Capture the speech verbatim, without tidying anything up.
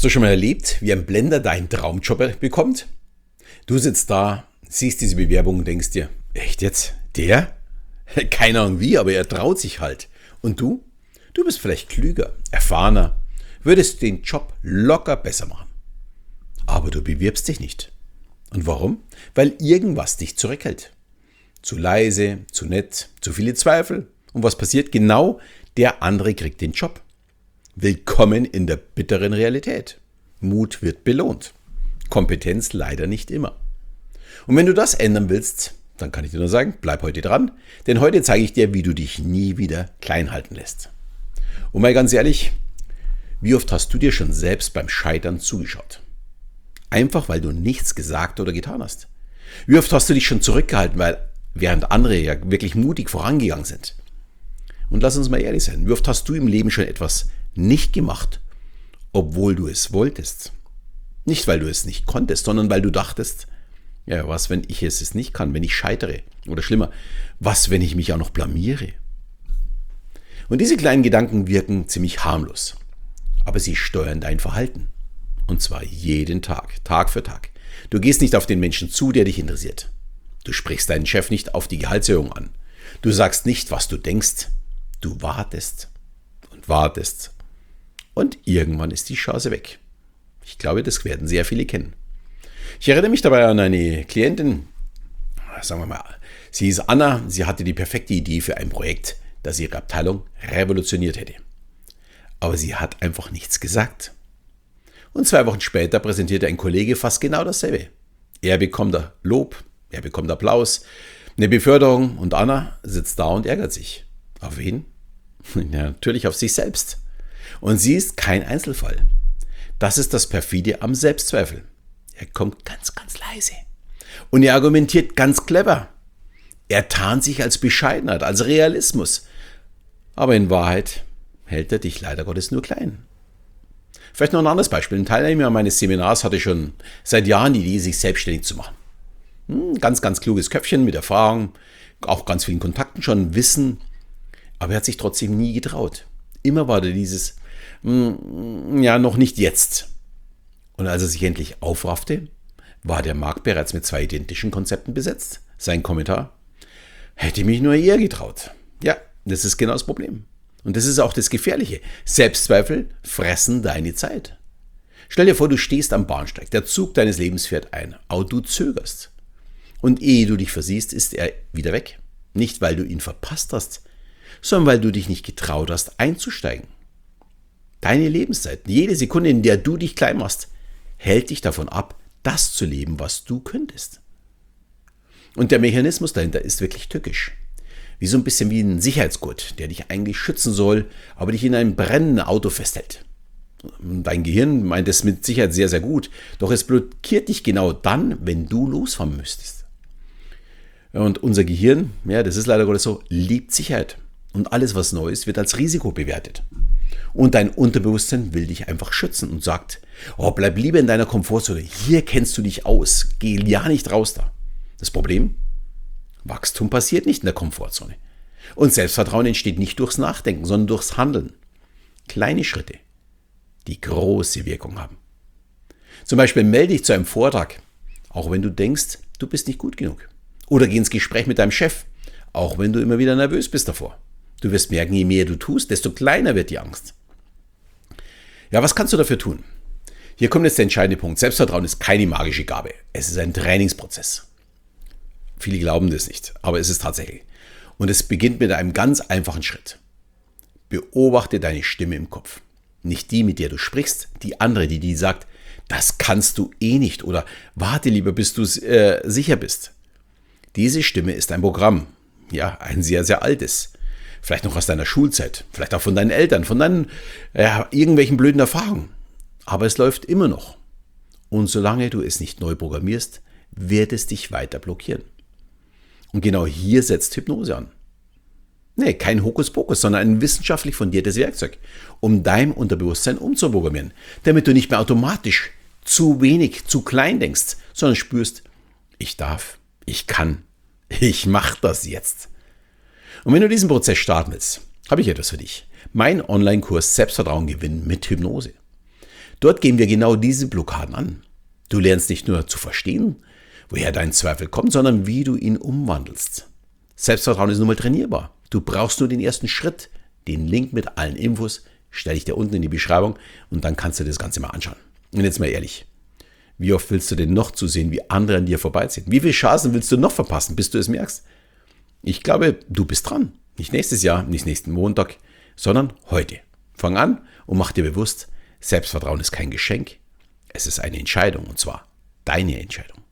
du schon mal erlebt, wie ein Blender deinen Traumjob bekommt? Du sitzt da, siehst diese Bewerbung und denkst dir, echt jetzt? Der? Keine Ahnung wie, aber er traut sich halt. Und du? Du bist vielleicht klüger, erfahrener, würdest den Job locker besser machen. Aber du bewirbst dich nicht. Und warum? Weil irgendwas dich zurückhält. Zu leise, zu nett, zu viele Zweifel. Und was passiert? Genau der andere kriegt den Job. Willkommen in der bitteren Realität. Mut wird belohnt. Kompetenz leider nicht immer. Und wenn du das ändern willst, dann kann ich dir nur sagen, bleib heute dran, denn heute zeige ich dir, wie du dich nie wieder klein halten lässt. Und mal ganz ehrlich, wie oft hast du dir schon selbst beim Scheitern zugeschaut? Einfach, weil du nichts gesagt oder getan hast. Wie oft hast du dich schon zurückgehalten, weil während andere ja wirklich mutig vorangegangen sind? Und lass uns mal ehrlich sein, wie oft hast du im Leben schon etwas nicht gemacht, obwohl du es wolltest? Nicht, weil du es nicht konntest, sondern weil du dachtest, ja, was, wenn ich es nicht kann, wenn ich scheitere? Oder schlimmer, was, wenn ich mich auch noch blamiere? Und diese kleinen Gedanken wirken ziemlich harmlos, aber sie steuern dein Verhalten. Und zwar jeden Tag, Tag für Tag. Du gehst nicht auf den Menschen zu, der dich interessiert. Du sprichst deinen Chef nicht auf die Gehaltserhöhung an. Du sagst nicht, was du denkst. Du wartest und wartest. Und irgendwann ist die Chance weg. Ich glaube, das werden sehr viele kennen. Ich erinnere mich dabei an eine Klientin, sagen wir mal, sie hieß Anna, sie hatte die perfekte Idee für ein Projekt, das ihre Abteilung revolutioniert hätte. Aber sie hat einfach nichts gesagt. Und zwei Wochen später präsentierte ein Kollege fast genau dasselbe. Er bekommt Lob, er bekommt Applaus, eine Beförderung und Anna sitzt da und ärgert sich. Auf wen? Ja, natürlich auf sich selbst. Und sie ist kein Einzelfall. Das ist das Perfide am Selbstzweifel. Er kommt ganz, ganz leise. Und er argumentiert ganz clever. Er tarnt sich als Bescheidenheit, als Realismus. Aber in Wahrheit hält er dich leider Gottes nur klein. Vielleicht noch ein anderes Beispiel. Ein Teilnehmer meines Seminars hatte schon seit Jahren die Idee, sich selbstständig zu machen. Hm, ganz, ganz kluges Köpfchen mit Erfahrung, auch ganz vielen Kontakten schon, Wissen. Aber er hat sich trotzdem nie getraut. Immer war da dieses, hm, ja, noch nicht jetzt. Und als er sich endlich aufraffte, war der Markt bereits mit zwei identischen Konzepten besetzt. Sein Kommentar: Hätte mich nur eher getraut. Ja, das ist genau das Problem. Und das ist auch das Gefährliche. Selbstzweifel fressen deine Zeit. Stell dir vor, du stehst am Bahnsteig, der Zug deines Lebens fährt ein, aber du zögerst. Und ehe du dich versiehst, ist er wieder weg. Nicht, weil du ihn verpasst hast, sondern weil du dich nicht getraut hast, einzusteigen. Deine Lebenszeit, jede Sekunde, in der du dich klein machst, hält dich davon ab, das zu leben, was du könntest. Und der Mechanismus dahinter ist wirklich tückisch. Wie so ein bisschen wie ein Sicherheitsgurt, der dich eigentlich schützen soll, aber dich in einem brennenden Auto festhält. Dein Gehirn meint es mit Sicherheit sehr, sehr gut, doch es blockiert dich genau dann, wenn du losfahren müsstest. Und unser Gehirn, ja, das ist leider Gottes so, liebt Sicherheit. Und alles, was neu ist, wird als Risiko bewertet. Und dein Unterbewusstsein will dich einfach schützen und sagt, oh, bleib lieber in deiner Komfortzone, hier kennst du dich aus, geh ja nicht raus da. Das Problem? Wachstum passiert nicht in der Komfortzone. Und Selbstvertrauen entsteht nicht durchs Nachdenken, sondern durchs Handeln. Kleine Schritte, die große Wirkung haben. Zum Beispiel melde dich zu einem Vortrag, auch wenn du denkst, du bist nicht gut genug. Oder geh ins Gespräch mit deinem Chef, auch wenn du immer wieder nervös bist davor. Du wirst merken, je mehr du tust, desto kleiner wird die Angst. Ja, was kannst du dafür tun? Hier kommt jetzt der entscheidende Punkt. Selbstvertrauen ist keine magische Gabe. Es ist ein Trainingsprozess. Viele glauben das nicht, aber es ist tatsächlich. Und es beginnt mit einem ganz einfachen Schritt. Beobachte deine Stimme im Kopf. Nicht die, mit der du sprichst, die andere, die die sagt, das kannst du eh nicht oder warte lieber, bis du äh, sicher bist. Diese Stimme ist ein Programm, ja, ein sehr, sehr altes. Vielleicht noch aus deiner Schulzeit, vielleicht auch von deinen Eltern, von deinen ja, irgendwelchen blöden Erfahrungen. Aber es läuft immer noch. Und solange du es nicht neu programmierst, wird es dich weiter blockieren. Und genau hier setzt Hypnose an. Nee, kein Hokuspokus, sondern ein wissenschaftlich fundiertes Werkzeug, um dein Unterbewusstsein umzuprogrammieren, damit du nicht mehr automatisch zu wenig, zu klein denkst, sondern spürst, ich darf, ich kann, ich mache das jetzt. Und wenn du diesen Prozess starten willst, habe ich etwas für dich. Mein Online-Kurs Selbstvertrauen gewinnen mit Hypnose. Dort gehen wir genau diese Blockaden an. Du lernst nicht nur zu verstehen, woher dein Zweifel kommt, sondern wie du ihn umwandelst. Selbstvertrauen ist nun mal trainierbar. Du brauchst nur den ersten Schritt. Den Link mit allen Infos stelle ich dir unten in die Beschreibung und dann kannst du dir das Ganze mal anschauen. Und jetzt mal ehrlich, wie oft willst du denn noch zusehen, wie andere an dir vorbeiziehen? Wie viele Chancen willst du noch verpassen, bis du es merkst? Ich glaube, du bist dran. Nicht nächstes Jahr, nicht nächsten Montag, sondern heute. Fang an und mach dir bewusst, Selbstvertrauen ist kein Geschenk, es ist eine Entscheidung und zwar deine Entscheidung.